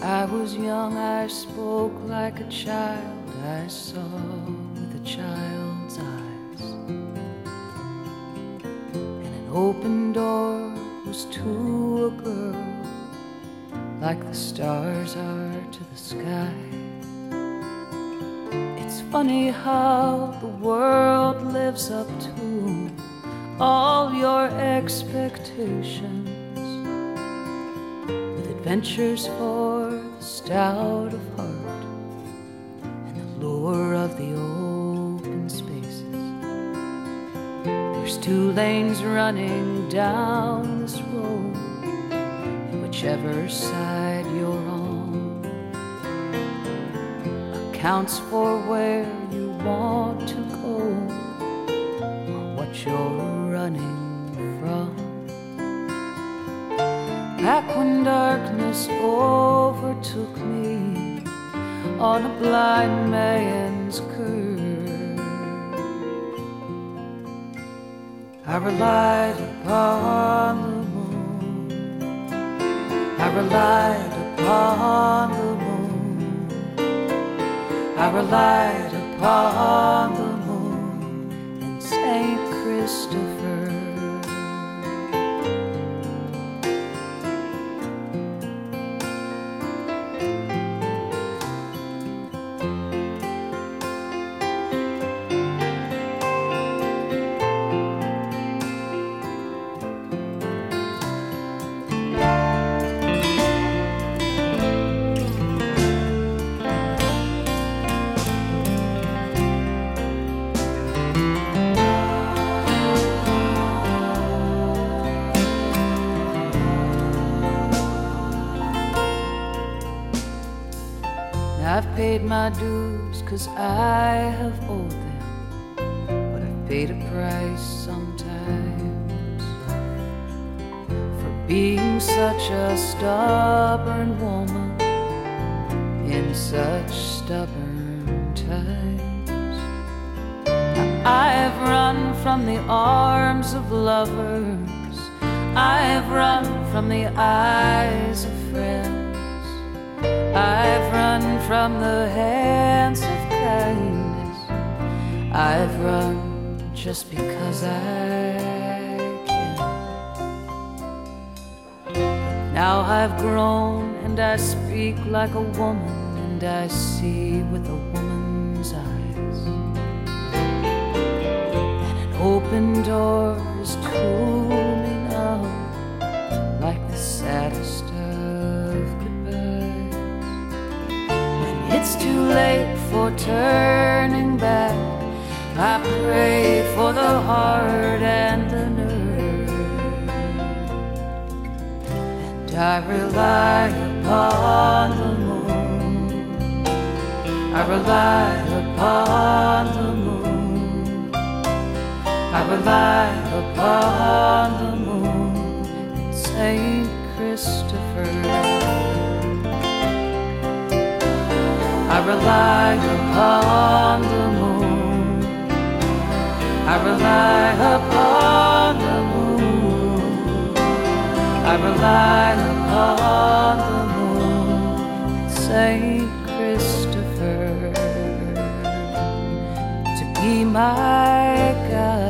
I was young, I spoke like a child, I saw with a child's eyes, and an open door was to a girl like the stars are to the sky. It's funny how the world lives up to all your expectations, with adventures for the stout of heart and the lure of the open spaces. There's two lanes running down this road, and whichever side you're on accounts for where you want to go or what you're running from. Back when darkness overtook me on a blind man's curve, I relied upon the moon, I relied upon the moon, I relied upon the moon and Saint Christopher. I've paid my dues 'cause I have owed them, but I've paid a price sometimes for being such a stubborn woman in such stubborn times. I've run from the arms of lovers, I've run from the eyes of friends, I've run from the hands of kindness, I've run just because I can. But now I've grown and I speak like a woman and I see with a woman's eyes, and an open door is to me now like the saddest of goodbyes. It's too late for turning back, I pray for the heart and the nerve, and I rely upon the moon, I rely upon the moon, I rely upon the moon and Saint Christopher. I rely upon the moon, I rely upon the moon, I rely upon the moon, Saint Christopher, to be my guide.